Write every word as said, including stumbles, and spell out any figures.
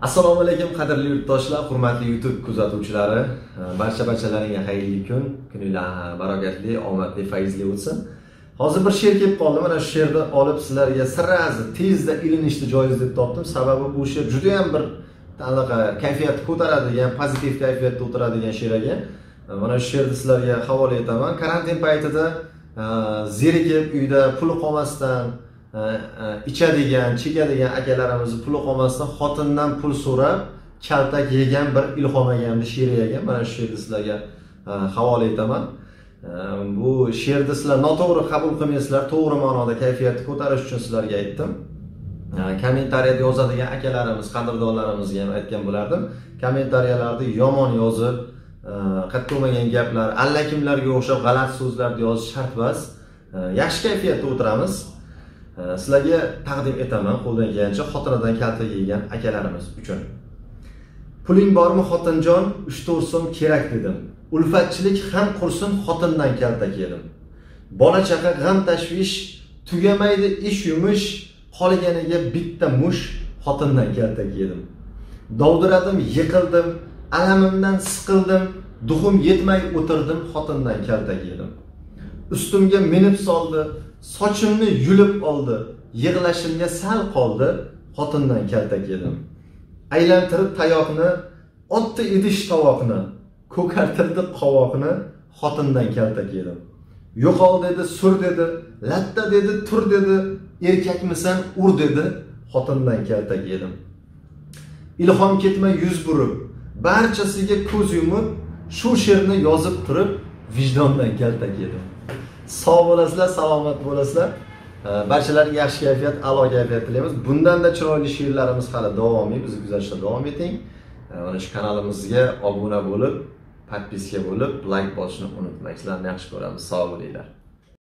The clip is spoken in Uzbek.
Assalomu alaykum qadrli yurtdoshlar, hurmatli YouTube kuzatuvchilari. Barcha barchalaringga xayrli kun, kuninglar barakatli, omadli, fayzli o'tsin. Hozir bir she'r kelib qoldi. Mana shu she'rni olib sizlarga sirrazi tezda ilinishni joiz deb topdim. Sababi bu she'r juda ham bir anaqa kayfiyatni ko'taradigan, pozitiv kayfiyatda o'tiradigan she'r ekan. Mana shu she'rni sizlarga havola etaman. Karantin paytida zerikib uyda puli qolmasdan ichadigan, chekadigan akalarimiz puli qolmasdan xotindan pul so'rab kaltak yegan bir Ilhom akamning she'ri ekan. Mana shu she'rni sizlarga havola etaman. Bu she'rni sizlar noto'g'ri qabul qilmaysizlar, to'g'ri ma'noda kayfiyatni ko'tarish uchun sizlarga aytdim. Kommentariyada yozadigan akalarimiz, qadrdonlarimizga ham aytgan bo'lardim. Kommentariyalarda yomon yozib, qattiq bo'lmagan gaplar, allakimlarga o'xshab g'alati so'zlarni yozish shart emas. Yaxshi kayfiyatda o'tiramiz. Sizlarga taqdim etaman qo'ldan kelgancha xotinidan kaltak yegan akalarimiz uchun. Puling bormi xotinjon, uch to'rt so'm kerak dedim. Ulfatchilik ham qursin xotindan kaltak yedim. Bola chaqa g'am tashvish, tugamaydi ish yumush, qolganiga bitta mush xotindan kaltak yedim. Dovdiradim, yiqildim, alamimdan siqildim, duxum yetmay o'tirdim, xotindan kaltak yedim. Ustimga minib soldi, sochimni yulib oldi, yig'lashimga sal qoldi, xotindan kaltak yedim. Aylantirib tayoqni, otdi idish tovoqni, ko'kartirdi qovoqni, xotindan kaltak yedim. Yo'qol dedi, sur dedi, latta dedi, tur dedi, erkakmisan, ur dedi, xotindan kaltak yedim. Ilhom ketma yuz burib, barchasiga ko'z yumib, shu she'rni yozib turib, vijdondan kaltak yedim. Sog' bo'lasizlar, salomat bo'lasizlar. Barchalarga yaxshi kayfiyat, a'lo kayfiyat tilaymiz. Bundan-da chiroyli she'rlarimiz hali davomiy, bizni kuzatishda davom eting. Mana shu kanalimizga obuna bo'lib, podpiska bo'lib, like bosishni unutmang. Sizlarni yaxshi ko'ramiz. Sog' bo'linglar.